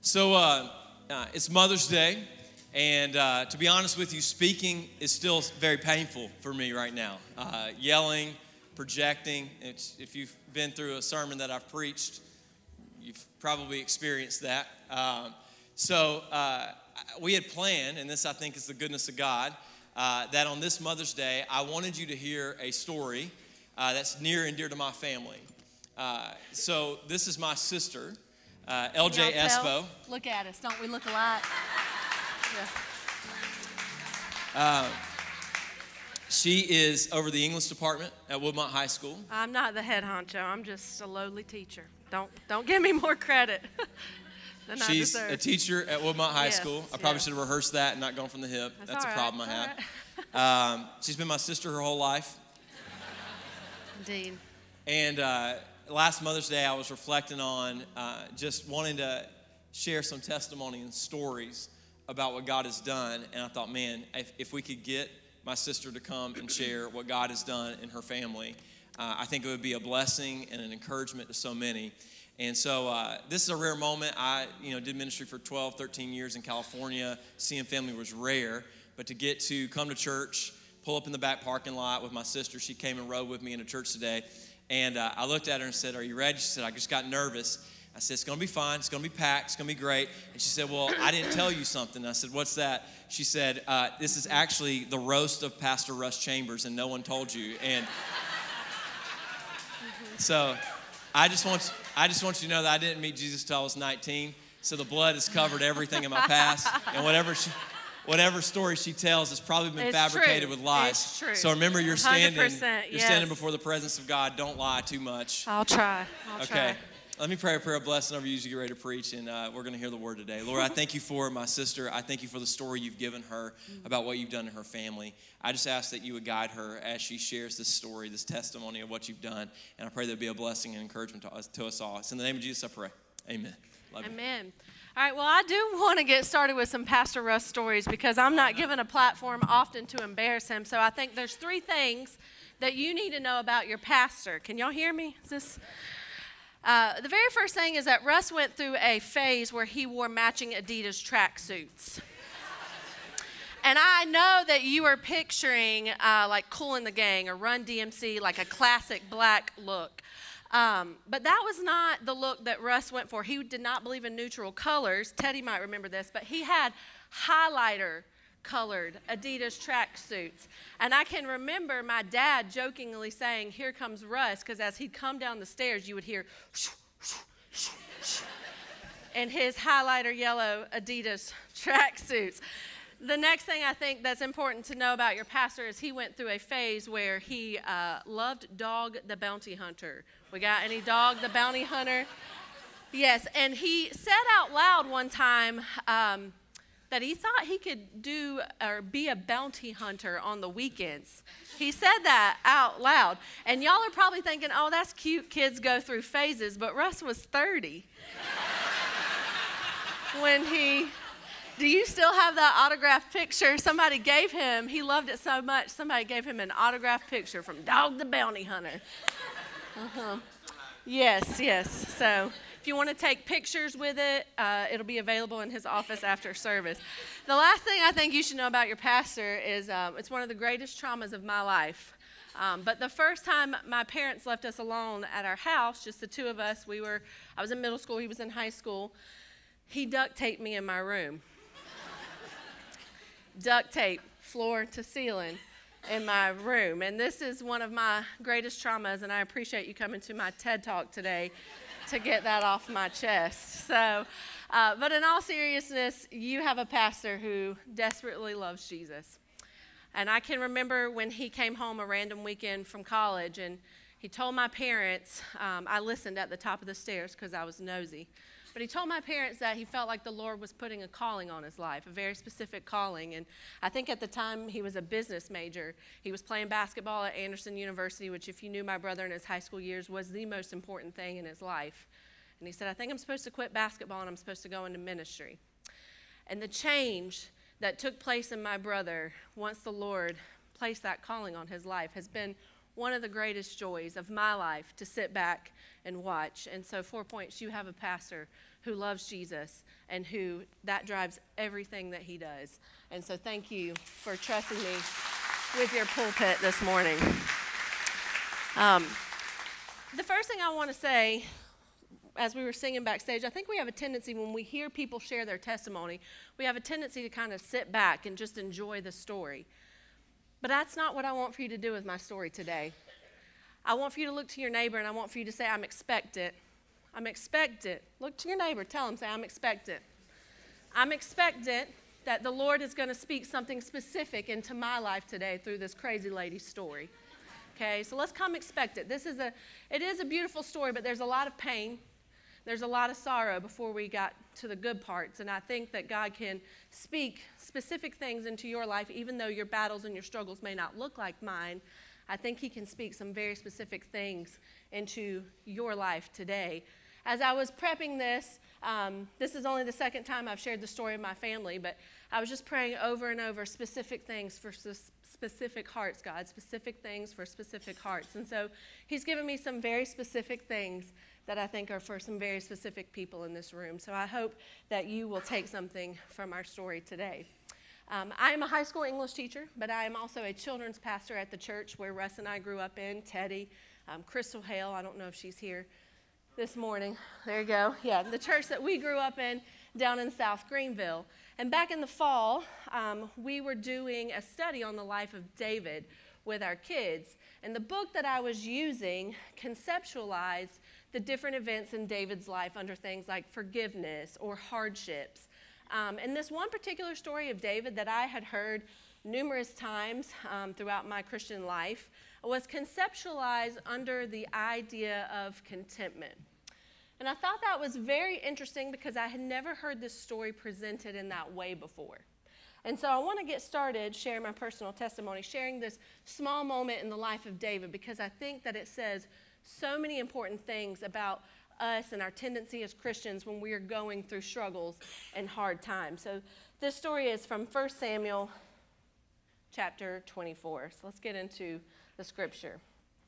It's Mother's Day, and to be honest with you, speaking is still very painful for me right now. Yelling, projecting. If you've been through a sermon that I've preached, you've probably experienced that. We had planned, and this I think is the goodness of God, that on this Mother's Day, I wanted you to hear a story that's near and dear to my family. This is my sister, LJ Espo. Look at us. Don't we look alike? Yeah. She is over the English department at Woodmont High School. I'm not the head honcho. I'm just a lowly teacher. Don't give me more credit than I deserve. She's a teacher at Woodmont High School. I probably should have rehearsed that and not gone from the hip. That's a problem I have. She's been my sister her whole life. Indeed. And last Mother's Day, I was reflecting on just wanting to share some testimony and stories about what God has done. And I thought, man, if we could get my sister to come and share what God has done in her family, I think it would be a blessing and an encouragement to so many. And so this is a rare moment. I did ministry for 12, 13 years in California. Seeing family was rare. But to get to come to church, pull up in the back parking lot with my sister, she came and rode with me into church today. And I looked at her and said, "Are you ready?" She said, "I just got nervous." I said, "It's going to be fine. It's going to be packed. It's going to be great." And she said, "Well, I didn't tell you something." And I said, "What's that?" She said, "This is actually the roast of Pastor Russ Chambers, and no one told you." And so I just want you to know that I didn't meet Jesus till I was 19. So the blood has covered everything in my past. And whatever story she tells has probably been fabricated with lies. It's true. So remember, you're standing yes. before the presence of God. Don't lie too much. I'll try. Okay. Let me pray a prayer of blessing over you as you get ready to preach, and we're going to hear the word today. Lord, I thank you for my sister. I thank you for the story you've given her about what you've done in her family. I just ask that you would guide her as she shares this story, this testimony of what you've done, and I pray there'll be a blessing and encouragement to us all. It's in the name of Jesus I pray. Amen. Love you. Amen. All right, well, I do want to get started with some Pastor Russ stories because I'm not given a platform often to embarrass him. So I think there's 3 things that you need to know about your pastor. Can y'all hear me? Is this... The very first thing is that Russ went through a phase where he wore matching Adidas tracksuits. And I know that you are picturing like Kool and the Gang or Run DMC, like a classic black look. But that was not the look that Russ went for. He did not believe in neutral colors. Teddy might remember this, but he had highlighter colored Adidas tracksuits. And I can remember my dad jokingly saying, "Here comes Russ," because as he'd come down the stairs, you would hear in his highlighter yellow Adidas tracksuits. The next thing I think that's important to know about your pastor is he went through a phase where he loved Dog the Bounty Hunter. We got any Dog the Bounty Hunter? Yes, and he said out loud one time that he thought he could do or be a bounty hunter on the weekends. He said that out loud. And y'all are probably thinking, "Oh, that's cute. Kids go through phases." But Russ was 30 do you still have that autographed picture somebody gave him? He loved it so much, somebody gave him an autographed picture from Dog the Bounty Hunter. Yes. So if you want to take pictures with it, it'll be available in his office after service. The last thing I think you should know about your pastor is it's one of the greatest traumas of my life. But the first time my parents left us alone at our house, just the 2 of us, I was in middle school, he was in high school, he duct taped me in my room. Duct tape, floor to ceiling in my room. And this is one of my greatest traumas, and I appreciate you coming to my TED Talk today to get that off my chest. So, but in all seriousness, you have a pastor who desperately loves Jesus. And I can remember when he came home a random weekend from college, and he told my parents, I listened at the top of the stairs because I was nosy, but he told my parents that he felt like the Lord was putting a calling on his life, a very specific calling. And I think at the time he was a business major. He was playing basketball at Anderson University, which if you knew my brother in his high school years was the most important thing in his life. And he said, "I think I'm supposed to quit basketball and I'm supposed to go into ministry." And the change that took place in my brother once the Lord placed that calling on his life has been one of the greatest joys of my life to sit back and watch. And so 4 points, you have a pastor who loves Jesus and who that drives everything that he does. And so thank you for trusting me with your pulpit this morning. The first thing I want to say, as we were singing backstage, I think we have a tendency when we hear people share their testimony, we have a tendency to kind of sit back and just enjoy the story. But that's not what I want for you to do with my story today. I want for you to look to your neighbor and I want for you to say, I'm expectant. I'm expectant. Look to your neighbor. Tell him, say, I'm expectant. I'm expectant that the Lord is going to speak something specific into my life today through this crazy lady's story. Okay, so let's come expectant. It is a beautiful story, but there's a lot of pain. There's a lot of sorrow before we got to the good parts. And I think that God can speak specific things into your life, even though your battles and your struggles may not look like mine. I think he can speak some very specific things into your life today. As I was prepping this, this is only the second time I've shared the story of my family, but I was just praying over and over specific things for specific hearts, God, specific things for specific hearts. And so he's given me some very specific things that I think are for some very specific people in this room. So I hope that you will take something from our story today. I am a high school English teacher, but I am also a children's pastor at the church where Russ and I grew up in, Teddy, Crystal Hale. I don't know if she's here this morning. There you go. Yeah, the church that we grew up in down in South Greenville. And back in the fall, we were doing a study on the life of David with our kids. And the book that I was using conceptualized the different events in David's life under things like forgiveness or hardships. And this one particular story of David that I had heard numerous times throughout my Christian life was conceptualized under the idea of contentment. And I thought that was very interesting because I had never heard this story presented in that way before. And so I want to get started sharing my personal testimony, sharing this small moment in the life of David, because I think that it says so many important things about us and our tendency as Christians when we are going through struggles and hard times. So this story is from 1 Samuel chapter 24. So let's get into the scripture.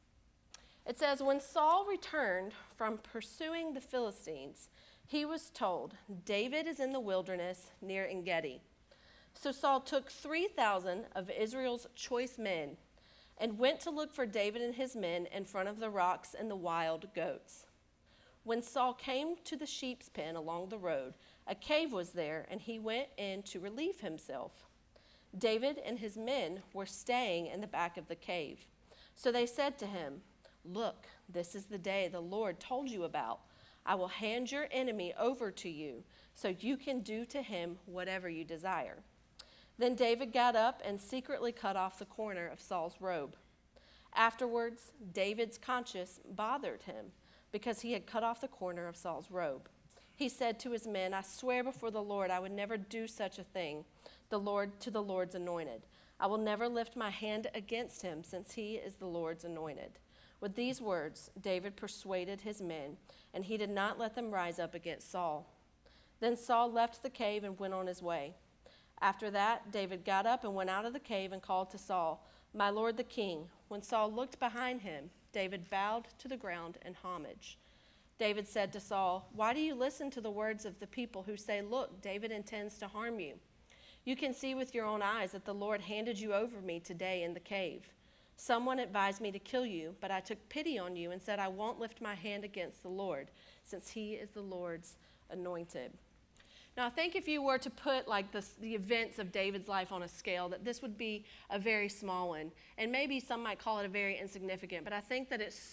It says, when Saul returned from pursuing the Philistines, he was told, David is in the wilderness near En-gedi. So Saul took 3,000 of Israel's choice men and went to look for David and his men in front of the rocks and the wild goats. When Saul came to the sheep's pen along the road, a cave was there, and he went in to relieve himself. David and his men were staying in the back of the cave. So they said to him, look, this is the day the Lord told you about. I will hand your enemy over to you, so you can do to him whatever you desire. Then David got up and secretly cut off the corner of Saul's robe. Afterwards, David's conscience bothered him because he had cut off the corner of Saul's robe. He said to his men, I swear before the Lord I would never do such a thing to the Lord's anointed. I will never lift my hand against him, since he is the Lord's anointed. With these words, David persuaded his men, and he did not let them rise up against Saul. Then Saul left the cave and went on his way. After that, David got up and went out of the cave and called to Saul, my lord the king. When Saul looked behind him, David bowed to the ground in homage. David said to Saul, why do you listen to the words of the people who say, look, David intends to harm you? You can see with your own eyes that the Lord handed you over me today in the cave. Someone advised me to kill you, but I took pity on you and said, I won't lift my hand against the Lord, since he is the Lord's anointed. Now, I think if you were to put like the events of David's life on a scale, that this would be a very small one. And maybe some might call it a very insignificant, but I think that it's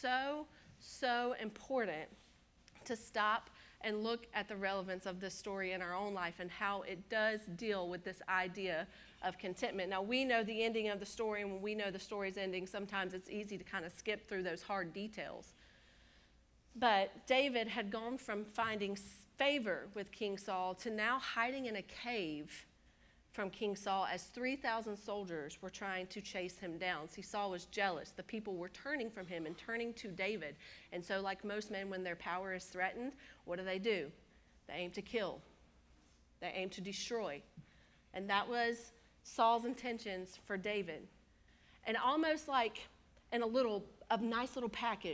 so important to stop and look at the relevance of this story in our own life and how it does deal with this idea of contentment. Now, we know the ending of the story, and when we know the story's ending, sometimes it's easy to kind of skip through those hard details. But David had gone from finding favor with King Saul to now hiding in a cave from King Saul as 3,000 soldiers were trying to chase him down. See, Saul was jealous. The people were turning from him and turning to David. And so like most men, when their power is threatened, what do? They aim to kill. They aim to destroy. And that was Saul's intentions for David. And almost like in a nice little package,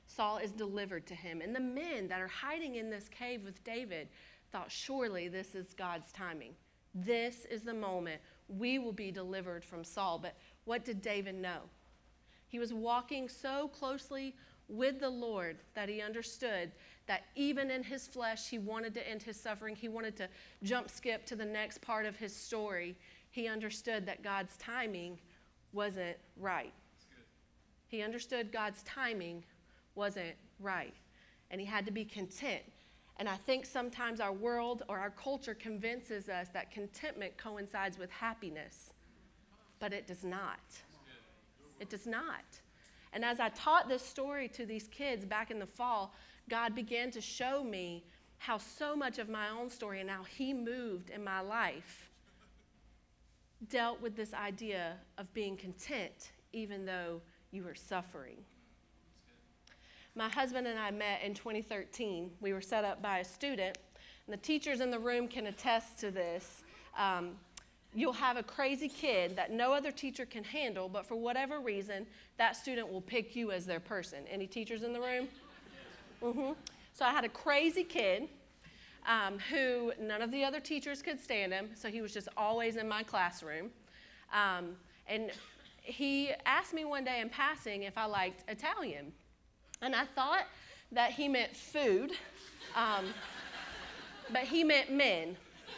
Saul is delivered to him. And the men that are hiding in this cave with David thought, surely this is God's timing. This is the moment we will be delivered from Saul. But what did David know? He was walking so closely with the Lord that he understood that even in his flesh, he wanted to end his suffering. He wanted to jump skip to the next part of his story. He understood that God's timing wasn't right. He understood God's timing wasn't right. And he had to be content. And I think sometimes our world or our culture convinces us that contentment coincides with happiness. But it does not. It does not. And as I taught this story to these kids back in the fall, God began to show me how so much of my own story and how he moved in my life dealt with this idea of being content even though you were suffering. My husband and I met in 2013. We were set up by a student, and the teachers in the room can attest to this. You'll have a crazy kid that no other teacher can handle, but for whatever reason, that student will pick you as their person. Any teachers in the room? Mm-hmm. So I had a crazy kid who none of the other teachers could stand him, so he was just always in my classroom. And he asked me one day in passing if I liked Italian. And I thought that he meant food, but he meant men.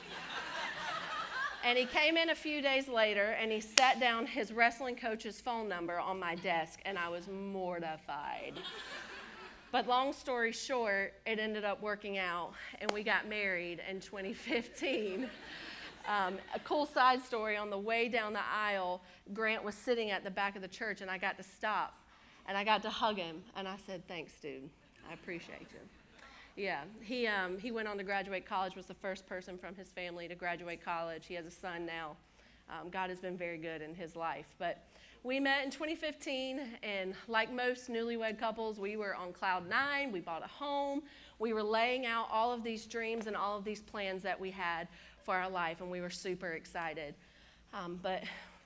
And he came in a few days later, and he sat down his wrestling coach's phone number on my desk, and I was mortified. But long story short, it ended up working out, and we got married in 2015. A cool side story, on the way down the aisle, Grant was sitting at the back of the church, and I got to stop, and I got to hug him, and I said, "Thanks, dude. I appreciate you." Yeah, he went on to graduate college, was the first person from his family to graduate college. He has a son now. God has been very good in his life. But we met in 2015, and like most newlywed couples, we were on cloud nine. We bought a home. We were laying out all of these dreams and all of these plans that we had for our life, and we were super excited. But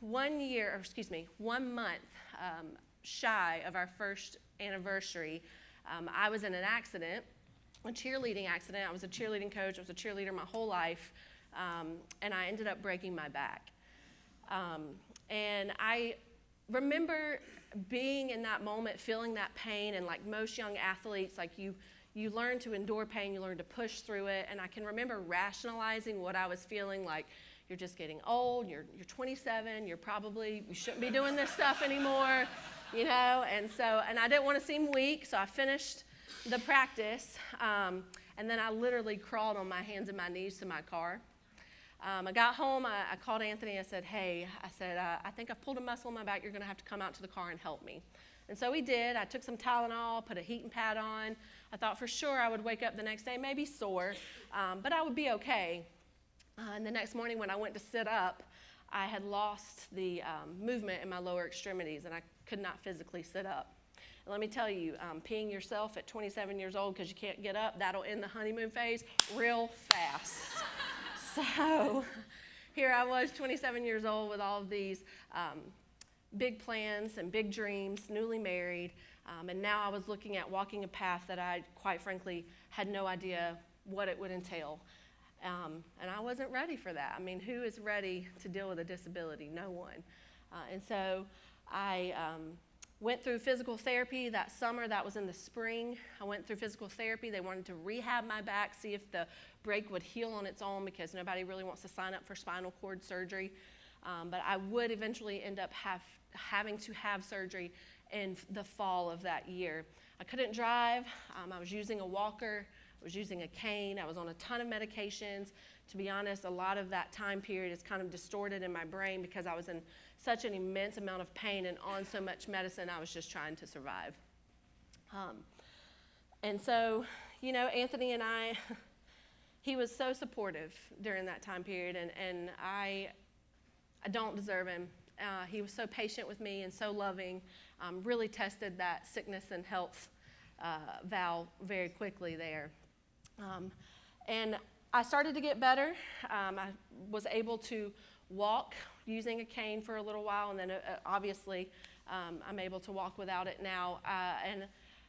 1 month shy of our first anniversary, I was in an accident. A cheerleading accident. I was a cheerleading coach. I was a cheerleader my whole life, and I ended up breaking my back. And I remember being in that moment, feeling that pain, and like most young athletes, like you learn to endure pain, you learn to push through it. And I can remember rationalizing what I was feeling, like, you're just getting old, you're 27, you shouldn't be doing this stuff anymore, you know. And I didn't want to seem weak, so I finished the practice, and then I literally crawled on my hands and my knees to my car. I got home, I called Anthony, I said, "Hey," I think I've pulled a muscle in my back, you're going to have to come out to the car and help me. And so he did. I took some Tylenol, put a heating pad on. I thought for sure I would wake up the next day maybe sore, but I would be okay. And the next morning when I went to sit up, I had lost the movement in my lower extremities, and I could not physically sit up. Let me tell you, peeing yourself at 27 years old because you can't get up, that'll end the honeymoon phase real fast. So here I was, 27 years old, with all of these big plans and big dreams, newly married, and now I was looking at walking a path that I, quite frankly, had no idea what it would entail. And I wasn't ready for that. I mean, who is ready to deal with a disability? No one. And so I went through physical therapy that summer. That was in the spring. I went through physical therapy. They wanted to rehab my back, see if the break would heal on its own, because nobody really wants to sign up for spinal cord surgery. But I would eventually end up having to have surgery in the fall of that year. I couldn't drive. I was using a walker. I was using a cane. I was on a ton of medications. To be honest, a lot of that time period is kind of distorted in my brain because I was in such an immense amount of pain and on so much medicine. I was just trying to survive. And so, you know, Anthony and I, he was so supportive during that time period, and I don't deserve him. He was so patient with me and so loving, really tested that sickness and health valve very quickly there. And I started to get better. I was able to walk using a cane for a little while, and then obviously I'm able to walk without it now. And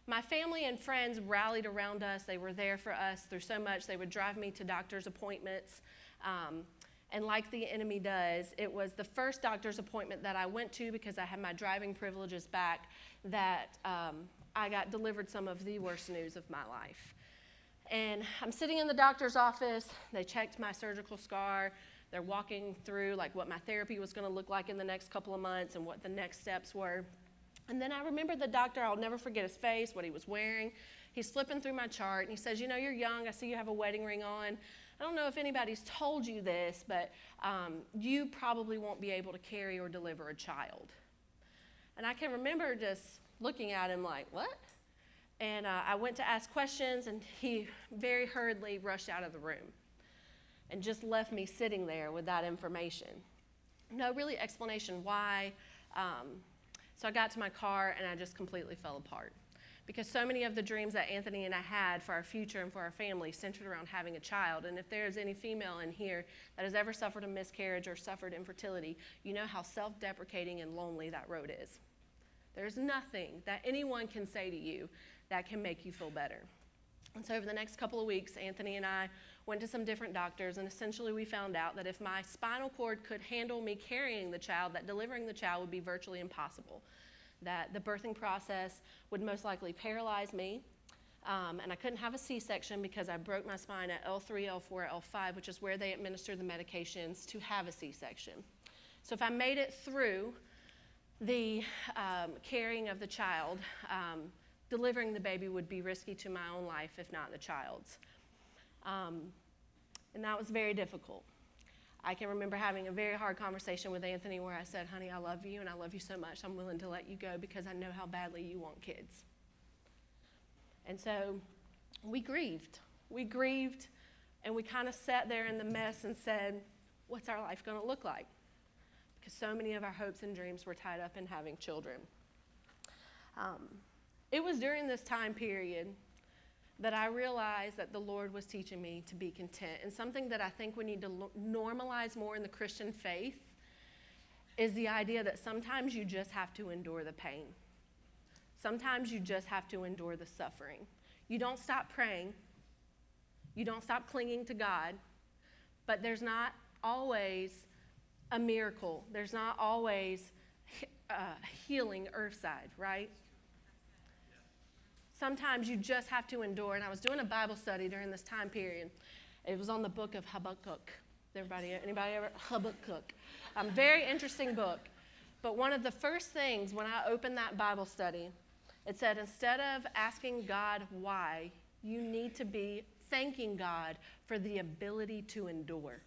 My family and friends rallied around us. They were there for us through so much. They would drive me to doctor's appointments. And like the enemy does, it was the first doctor's appointment that I went to because I had my driving privileges back that I got delivered some of the worst news of my life. And I'm sitting in the doctor's office. They checked my surgical scar. They're walking through like what my therapy was going to look like in the next couple of months and what the next steps were. And then I remember the doctor, I'll never forget his face, what he was wearing. He's flipping through my chart, and he says, you know, you're young. I see you have a wedding ring on. I don't know if anybody's told you this, but you probably won't be able to carry or deliver a child. And I can remember just looking at him like, what? And I went to ask questions, and he very hurriedly rushed out of the room and just left me sitting there with that information. No really explanation why. So I got to my car, and I just completely fell apart. Because so many of the dreams that Anthony and I had for our future and for our family centered around having a child. And if there's any female in here that has ever suffered a miscarriage or suffered infertility, you know how self-deprecating and lonely that road is. There's nothing that anyone can say to you that can make you feel better. And so over the next couple of weeks, Anthony and I went to some different doctors, and essentially we found out that if my spinal cord could handle me carrying the child, that delivering the child would be virtually impossible. That the birthing process would most likely paralyze me, and I couldn't have a C-section because I broke my spine at L3, L4, L5, which is where they administer the medications to have a C-section. So if I made it through the carrying of the child, delivering the baby would be risky to my own life, if not the child's. And that was very difficult. I can remember having a very hard conversation with Anthony where I said, honey, I love you, and I love you so much, I'm willing to let you go because I know how badly you want kids. And so we grieved. We grieved, and we kind of sat there in the mess and said, what's our life going to look like? Because so many of our hopes and dreams were tied up in having children. It was during this time period that I realized that the Lord was teaching me to be content. And something that I think we need to normalize more in the Christian faith is the idea that sometimes you just have to endure the pain. Sometimes you just have to endure the suffering. You don't stop praying. You don't stop clinging to God. But there's not always a miracle. There's not always healing earthside, right? Sometimes you just have to endure. And I was doing a Bible study during this time period. It was on the book of Habakkuk. Anybody ever? Habakkuk. Very interesting book. But one of the first things when I opened that Bible study, it said instead of asking God why, you need to be thanking God for the ability to endure.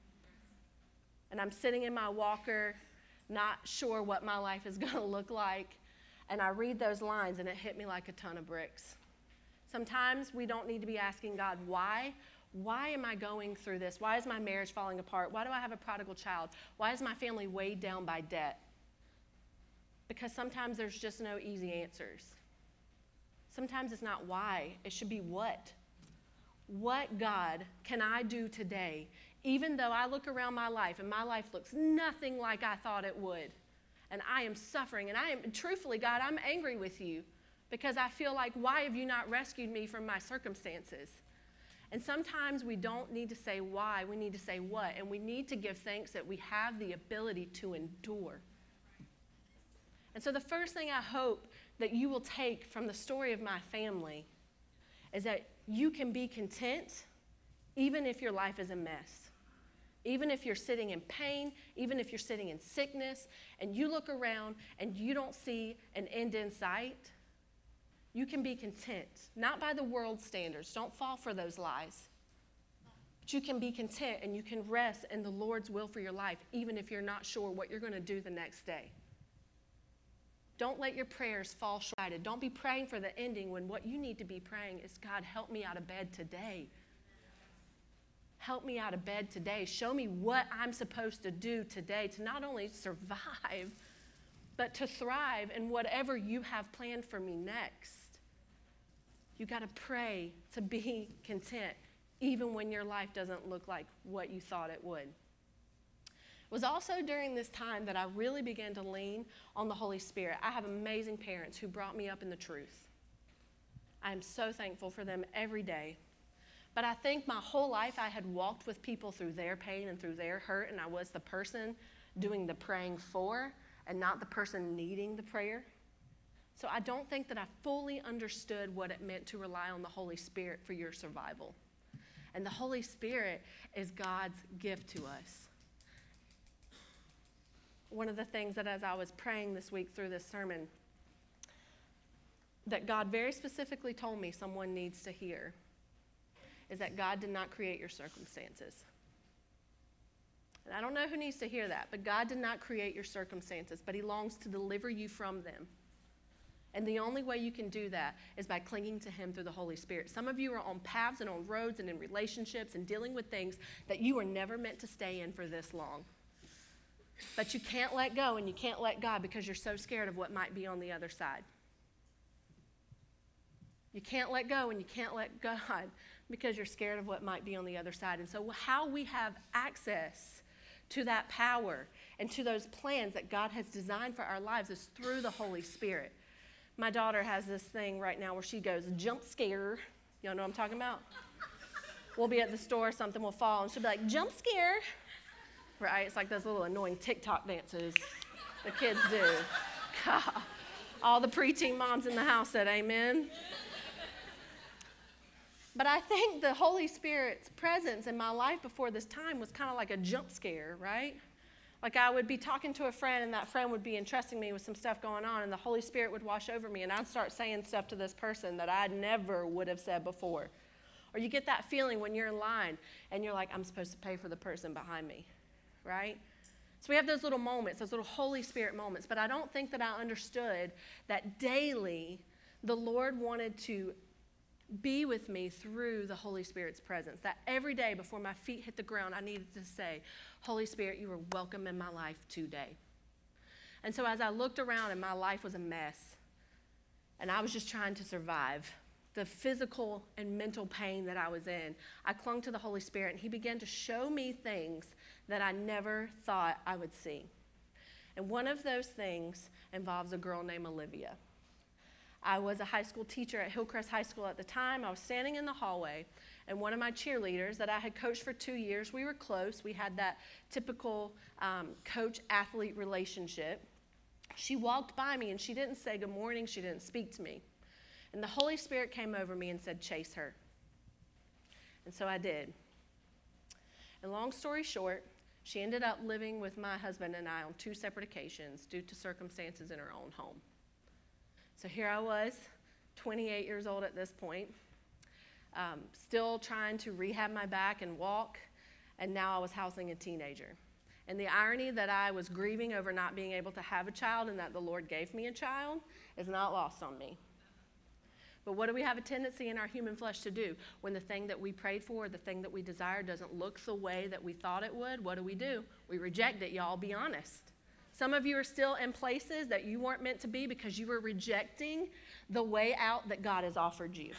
And I'm sitting in my walker, not sure what my life is going to look like. And I read those lines, and it hit me like a ton of bricks. Sometimes we don't need to be asking God, why? Why am I going through this? Why is my marriage falling apart? Why do I have a prodigal child? Why is my family weighed down by debt? Because sometimes there's just no easy answers. Sometimes it's not why. It should be what. What, God, can I do today, even though I look around my life and my life looks nothing like I thought it would? And I am suffering, and truthfully, God, I'm angry with you because I feel like, why have you not rescued me from my circumstances? And sometimes we don't need to say why, we need to say what, and we need to give thanks that we have the ability to endure. And so the first thing I hope that you will take from the story of my family is that you can be content even if your life is a mess. Even if you're sitting in pain, even if you're sitting in sickness, and you look around and you don't see an end in sight, you can be content. Not by the world's standards. Don't fall for those lies. But you can be content and you can rest in the Lord's will for your life, even if you're not sure what you're going to do the next day. Don't let your prayers fall short. Don't be praying for the ending when what you need to be praying is, God, help me out of bed today. Help me out of bed today. Show me what I'm supposed to do today to not only survive, but to thrive in whatever you have planned for me next. You got to pray to be content, even when your life doesn't look like what you thought it would. It was also during this time that I really began to lean on the Holy Spirit. I have amazing parents who brought me up in the truth. I'm so thankful for them every day. But I think my whole life I had walked with people through their pain and through their hurt, and I was the person doing the praying for and not the person needing the prayer. So I don't think that I fully understood what it meant to rely on the Holy Spirit for your survival. And the Holy Spirit is God's gift to us. One of the things that as I was praying this week through this sermon, that God very specifically told me someone needs to hear, is that God did not create your circumstances. And I don't know who needs to hear that, but God did not create your circumstances, but he longs to deliver you from them. And the only way you can do that is by clinging to him through the Holy Spirit. Some of you are on paths and on roads and in relationships and dealing with things that you were never meant to stay in for this long. But you can't let go and you can't let God because you're so scared of what might be on the other side. You can't let go and you can't let God because you're scared of what might be on the other side. And so how we have access to that power and to those plans that God has designed for our lives is through the Holy Spirit. My daughter has this thing right now where she goes, jump scare. Y'all know what I'm talking about? We'll be at the store, something will fall, and she'll be like, jump scare. Right? It's like those little annoying TikTok dances the kids do. God. All the preteen moms in the house said amen. But I think the Holy Spirit's presence in my life before this time was kind of like a jump scare, right? Like I would be talking to a friend, and that friend would be entrusting me with some stuff going on, and the Holy Spirit would wash over me, and I'd start saying stuff to this person that I never would have said before. Or you get that feeling when you're in line, and you're like, I'm supposed to pay for the person behind me, right? So we have those little moments, those little Holy Spirit moments, but I don't think that I understood that daily the Lord wanted to be with me through the Holy Spirit's presence. That every day before my feet hit the ground, I needed to say, Holy Spirit, you are welcome in my life today. And so as I looked around and my life was a mess, and I was just trying to survive the physical and mental pain that I was in, I clung to the Holy Spirit, and he began to show me things that I never thought I would see. And one of those things involves a girl named Olivia. I was a high school teacher at Hillcrest High School at the time. I was standing in the hallway, and one of my cheerleaders that I had coached for 2 years, we were close. We had that typical coach-athlete relationship. She walked by me, and she didn't say good morning. She didn't speak to me. And the Holy Spirit came over me and said, chase her. And so I did. And long story short, she ended up living with my husband and I on 2 separate occasions due to circumstances in her own home. So here I was, 28 years old at this point, still trying to rehab my back and walk, and now I was housing a teenager. And the irony that I was grieving over not being able to have a child and that the Lord gave me a child is not lost on me. But what do we have a tendency in our human flesh to do? When the thing that we prayed for, the thing that we desire doesn't look the way that we thought it would, what do? We reject it, y'all, be honest. Some of you are still in places that you weren't meant to be because you were rejecting the way out that God has offered you.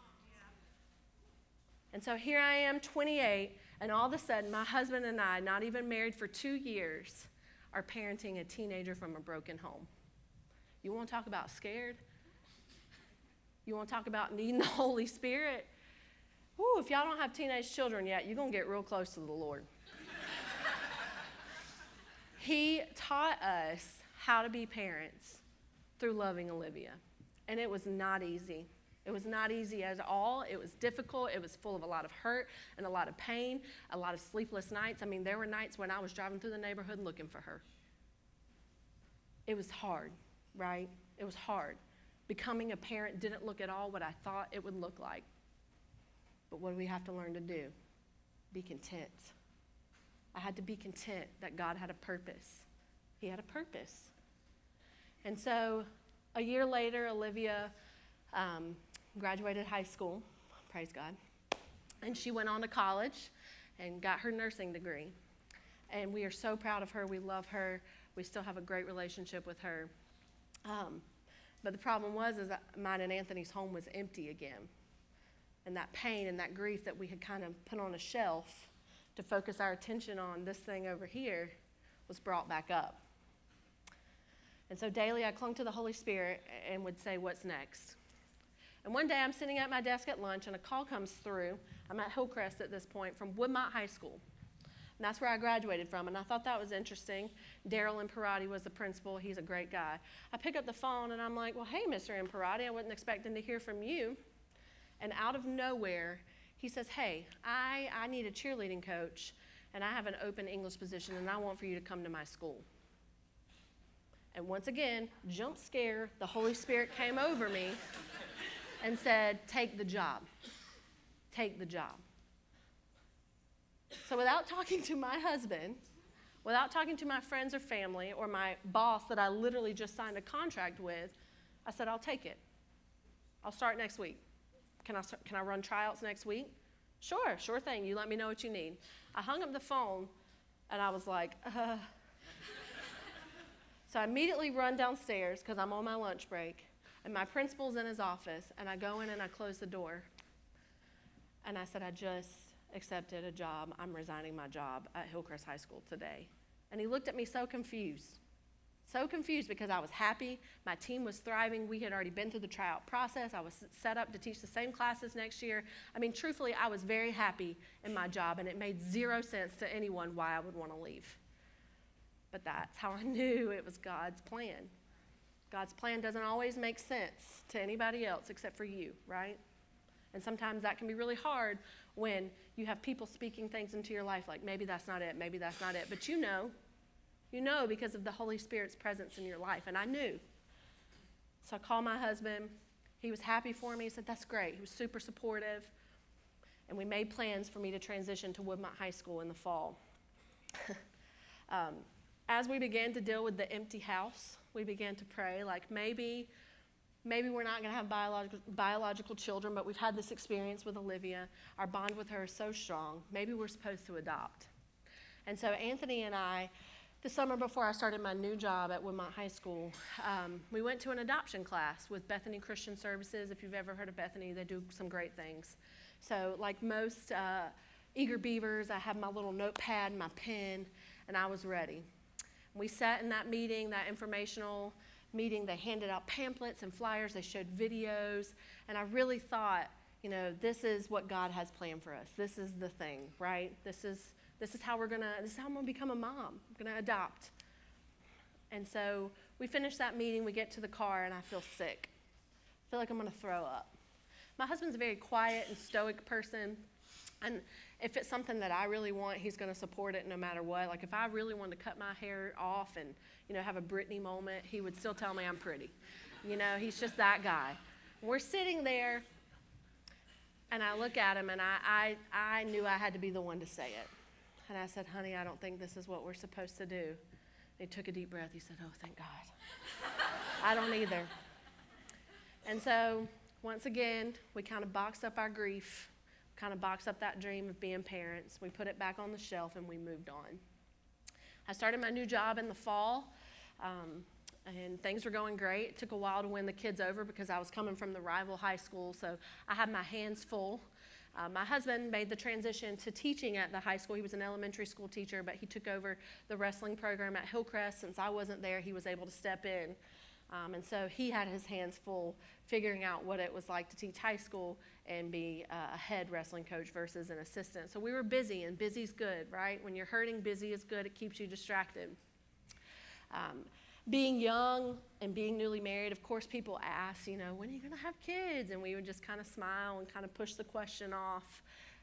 And so here I am, 28, and all of a sudden, my husband and I, not even married for 2 years, are parenting a teenager from a broken home. You want to talk about scared? You want to talk about needing the Holy Spirit? Woo, if y'all don't have teenage children yet, you're going to get real close to the Lord. He taught us how to be parents through loving Olivia. And it was not easy. It was not easy at all. It was difficult. It was full of a lot of hurt and a lot of pain, a lot of sleepless nights. I mean, there were nights when I was driving through the neighborhood looking for her. It was hard, right? It was hard. Becoming a parent didn't look at all what I thought it would look like. But what do we have to learn to do? Be content. I had to be content that God had a purpose. He had a purpose. And so a year later, Olivia graduated high school, praise God, and she went on to college and got her nursing degree. And we are so proud of her. We love her. We still have a great relationship with her. But the problem was that mine and Anthony's home was empty again. And that pain and that grief that we had kind of put on a shelf to focus our attention on this thing over here was brought back up. And so daily I clung to the Holy Spirit and would say, what's next? And one day I'm sitting at my desk at lunch and a call comes through. I'm at Hillcrest at this point from Woodmont High School. And that's where I graduated from, and I thought that was interesting. Daryl Imparati was the principal. He's a great guy. I pick up the phone, and I'm like, well, hey, Mr. Imparati, I wasn't expecting to hear from you. And out of nowhere, he says, hey, I need a cheerleading coach, and I have an open English position, and I want for you to come to my school. And once again, jump scare, the Holy Spirit came over me and said, take the job. Take the job. So without talking to my husband, without talking to my friends or family or my boss that I literally just signed a contract with, I said, I'll take it. I'll start next week. Can I run tryouts next week? Sure thing. You let me know what you need. I hung up the phone, and I was like, So I immediately run downstairs because I'm on my lunch break, and my principal's in his office, and I go in and I close the door. And I said, I just accepted a job. I'm resigning my job at Hillcrest High School today. And he looked at me so confused because I was happy. My team was thriving. We had already been through the tryout process. I was set up to teach the same classes next year. I mean, truthfully, I was very happy in my job, and it made zero sense to anyone why I would want to leave. But that's how I knew it was God's plan. God's plan doesn't always make sense to anybody else except for you, right? And sometimes that can be really hard when you have people speaking things into your life like, maybe that's not it, maybe that's not it. But you know because of the Holy Spirit's presence in your life, and I knew. So I called my husband. He was happy for me. He said, that's great. He was super supportive. And we made plans for me to transition to Woodmont High School in the fall. As we began to deal with the empty house, we began to pray, like maybe we're not going to have biological children, but we've had this experience with Olivia. Our bond with her is so strong. Maybe we're supposed to adopt. And so Anthony and I, the summer before I started my new job at Woodmont High School, we went to an adoption class with Bethany Christian Services. If you've ever heard of Bethany, they do some great things. So like most eager beavers, I had my little notepad, my pen, and I was ready. We sat in that meeting, that informational meeting. They handed out pamphlets and flyers. They showed videos. And I really thought, this is what God has planned for us. This is the thing, right? This is how I'm gonna become a mom. I'm gonna adopt. And so we finished that meeting. We get to the car, and I feel sick. I feel like I'm gonna throw up. My husband's a very quiet and stoic person. And if it's something that I really want, he's going to support it no matter what. Like if I really wanted to cut my hair off and, have a Britney moment, he would still tell me I'm pretty. He's just that guy. We're sitting there, and I look at him, and I knew I had to be the one to say it. And I said, honey, I don't think this is what we're supposed to do. And he took a deep breath. He said, oh, thank God. I don't either. And so once again, we kind of boxed up our grief. Kind of boxed up that dream of being parents. We put it back on the shelf, and we moved on. I started my new job in the fall, and things were going great. It took a while to win the kids over because I was coming from the rival high school, so I had my hands full. My husband made the transition to teaching at the high school. He was an elementary school teacher, but he took over the wrestling program at Hillcrest. Since I wasn't there, he was able to step in. And so he had his hands full figuring out what it was like to teach high school and be a head wrestling coach versus an assistant. So we were busy, and busy's good, right? When you're hurting, busy is good. It keeps you distracted. Being young and being newly married, of course, people ask, when are you going to have kids? And we would just kind of smile and kind of push the question off.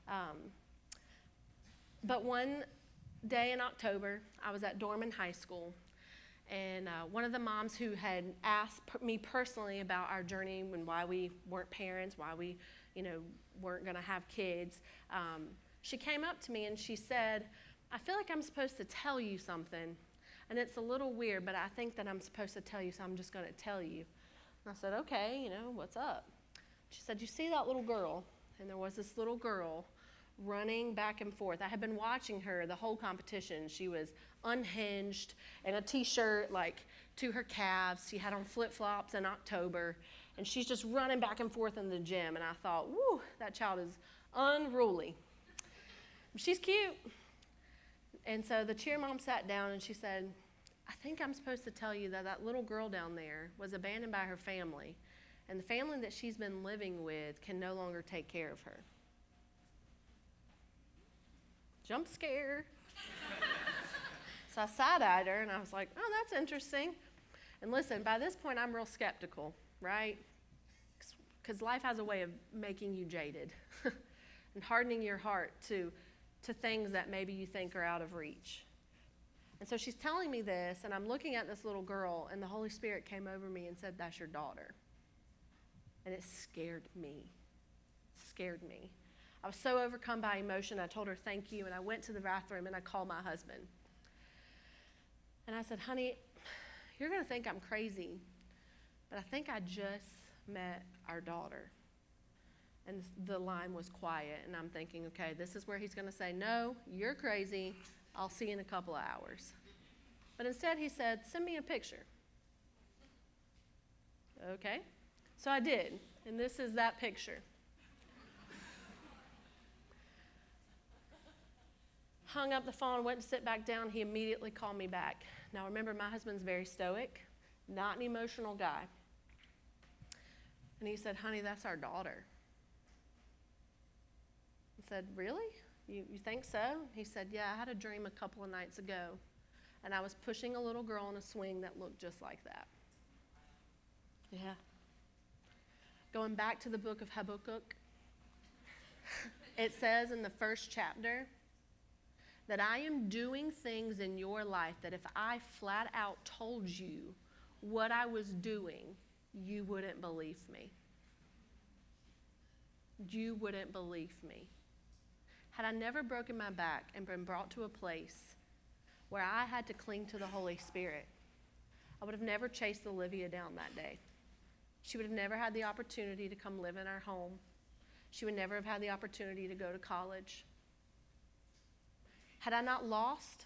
But one day in October, I was at Dorman High School. And one of the moms who had asked me personally about our journey and why we weren't parents, why we, weren't going to have kids, she came up to me and she said, I feel like I'm supposed to tell you something. And it's a little weird, but I think that I'm supposed to tell you, so I'm just going to tell you. And I said, okay, what's up? She said, you see that little girl? And there was this little girl running back and forth. I had been watching her the whole competition. She was unhinged in a t-shirt like to her calves. She had on flip-flops in October, and she's just running back and forth in the gym. And I thought, whoo, that child is unruly. She's cute. And so the cheer mom sat down and she said, I think I'm supposed to tell you that little girl down there was abandoned by her family, and the family that she's been living with can no longer take care of her. Jump scare. So I side-eyed her, and I was like, oh, that's interesting. And listen, by this point, I'm real skeptical, right? Because life has a way of making you jaded and hardening your heart to things that maybe you think are out of reach. And so she's telling me this, and I'm looking at this little girl, and the Holy Spirit came over me and said, that's your daughter. And it scared me. Scared me. I was so overcome by emotion, I told her thank you, and I went to the bathroom, and I called my husband. And I said, honey, you're going to think I'm crazy, but I think I just met our daughter. And the line was quiet, and I'm thinking, okay, this is where he's going to say, no, you're crazy. I'll see you in a couple of hours. But instead he said, send me a picture. Okay. So I did, and this is that picture. Hung up the phone, went to sit back down. He immediately called me back. Now remember, my husband's very stoic, not an emotional guy. And he said, honey, that's our daughter. I said, really? You think so? He said, yeah, I had a dream a couple of nights ago, and I was pushing a little girl in a swing that looked just like that. Yeah. Going back to the book of Habakkuk, it says in the first chapter that I am doing things in your life that if I flat out told you what I was doing, you wouldn't believe me. You wouldn't believe me. Had I never broken my back and been brought to a place where I had to cling to the Holy Spirit, I would have never chased Olivia down that day. She would have never had the opportunity to come live in our home. She would never have had the opportunity to go to college. Had I not lost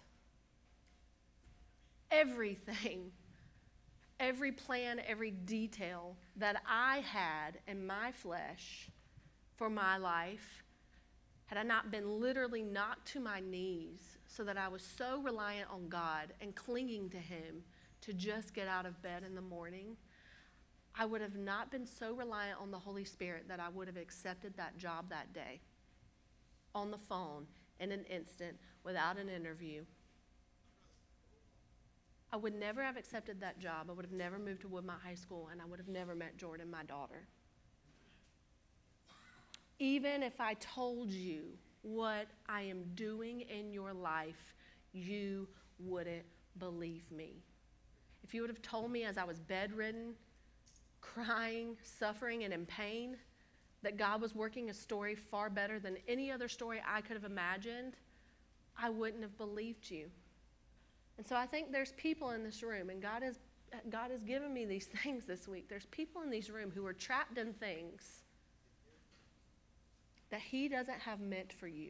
everything, every plan, every detail that I had in my flesh for my life, had I not been literally knocked to my knees so that I was so reliant on God and clinging to Him to just get out of bed in the morning, I would have not been so reliant on the Holy Spirit that I would have accepted that job that day on the phone in an instant without an interview. I would never have accepted that job. I would have never moved to Woodmont High School, and I would have never met Jordan, my daughter. Even if I told you what I am doing in your life, you wouldn't believe me. If you would have told me as I was bedridden, crying, suffering, and in pain, that God was working a story far better than any other story I could have imagined, I wouldn't have believed you. And so I think there's people in this room, and God has given me these things this week. There's people in this room who are trapped in things that He doesn't have meant for you.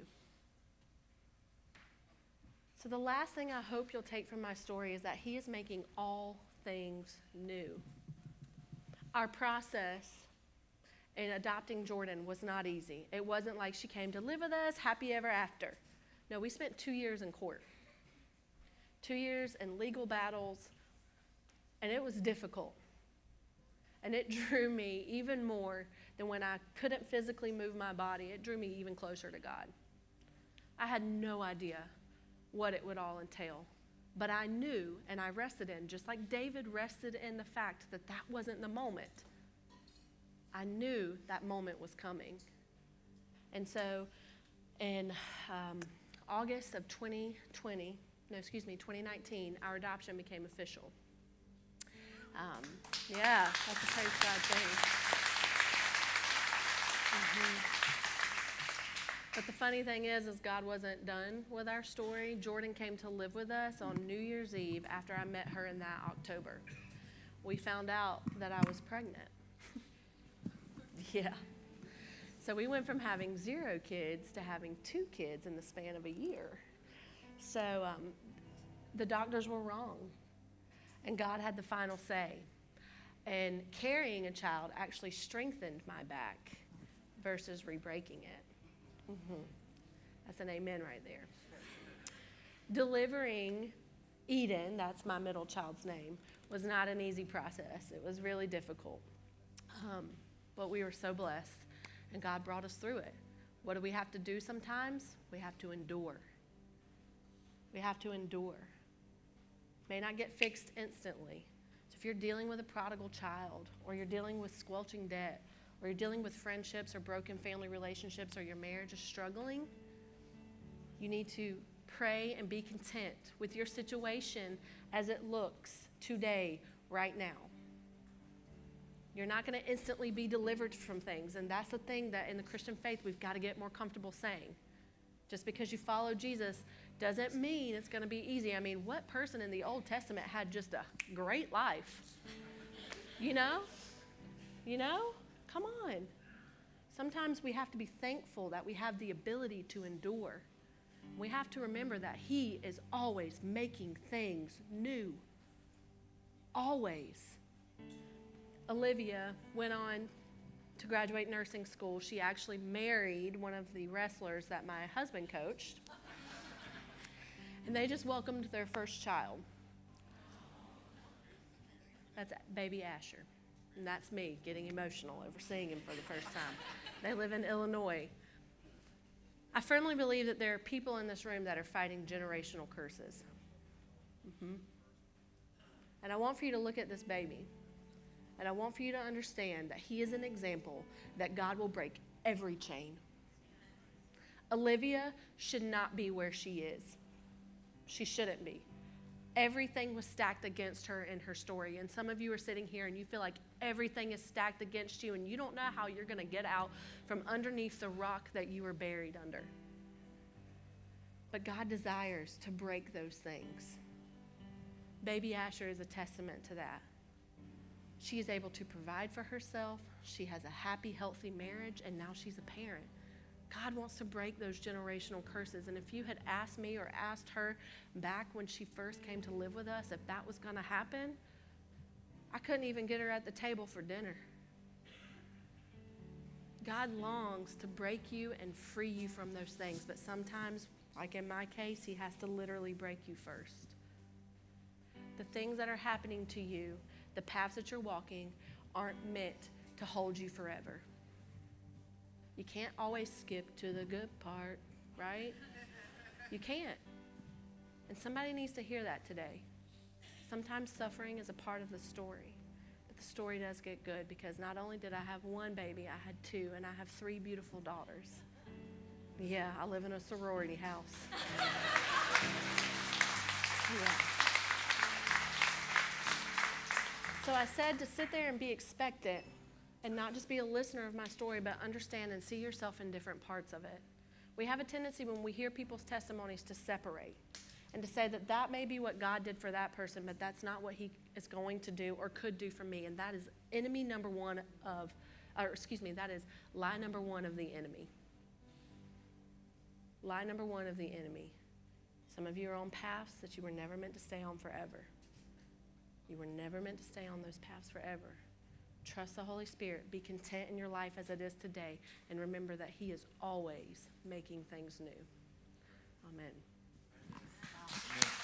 So the last thing I hope you'll take from my story is that He is making all things new. Our process in adopting Jordan was not easy. It wasn't like she came to live with us, happy ever after. No, we spent 2 years in court. 2 years in legal battles, and it was difficult. And it drew me even more than when I couldn't physically move my body. It drew me even closer to God. I had no idea what it would all entail. But I knew, and I rested in, just like David rested in the fact that that wasn't the moment. I knew that moment was coming. And so in August of 2019, our adoption became official. Yeah, that's a praise God thing. But the funny thing is God wasn't done with our story. Jordan came to live with us on New Year's Eve after I met her in that October. We found out that I was pregnant. Yeah. So we went from having 0 kids to having 2 kids in the span of a year. So the doctors were wrong, and God had the final say. And carrying a child actually strengthened my back versus re-breaking it. That's an amen right there. Delivering Eden, that's my middle child's name, was not an easy process. It was really difficult. But we were so blessed, and God brought us through it. What do we have to do sometimes? We have to endure. We have to endure. May not get fixed instantly. So if you're dealing with a prodigal child, or you're dealing with squelching debt, or you're dealing with friendships or broken family relationships, or your marriage is struggling, you need to pray and be content with your situation as it looks today, right now. You're not going to instantly be delivered from things, and that's the thing that in the Christian faith we've got to get more comfortable saying. Just because you follow Jesus doesn't mean it's going to be easy. I mean, what person in the Old Testament had just a great life? You know? Come on. Sometimes we have to be thankful that we have the ability to endure. We have to remember that He is always making things new. Always. Olivia went on to graduate nursing school. She actually married one of the wrestlers that my husband coached. And they just welcomed their first child. That's baby Asher. And that's me getting emotional over seeing him for the first time. They live in Illinois. I firmly believe that there are people in this room that are fighting generational curses. And I want for you to look at this baby. And I want for you to understand that he is an example that God will break every chain. Olivia should not be where she is. She shouldn't be. Everything was stacked against her in her story. And some of you are sitting here and you feel like everything is stacked against you and you don't know how you're going to get out from underneath the rock that you were buried under. But God desires to break those things. Baby Asher is a testament to that. She is able to provide for herself. She has a happy, healthy marriage, and now she's a parent. God wants to break those generational curses. And if you had asked me or asked her back when she first came to live with us if that was going to happen, I couldn't even get her at the table for dinner. God longs to break you and free you from those things. But sometimes, like in my case, He has to literally break you first. The things that are happening to you, the paths that you're walking, aren't meant to hold you forever. You can't always skip to the good part, right? You can't. And somebody needs to hear that today. Sometimes suffering is a part of the story. But the story does get good because not only did I have one baby, I had two, and I have 3 beautiful daughters. Yeah, I live in a sorority house. Yeah. So I said to sit there and be expectant and not just be a listener of my story, but understand and see yourself in different parts of it. We have a tendency when we hear people's testimonies to separate and to say that that may be what God did for that person, but that's not what He is going to do or could do for me. And that is that is lie number one of the enemy. Lie number one of the enemy. Some of you are on paths that you were never meant to stay on forever. You were never meant to stay on those paths forever. Trust the Holy Spirit. Be content in your life as it is today. And remember that He is always making things new. Amen. Amen.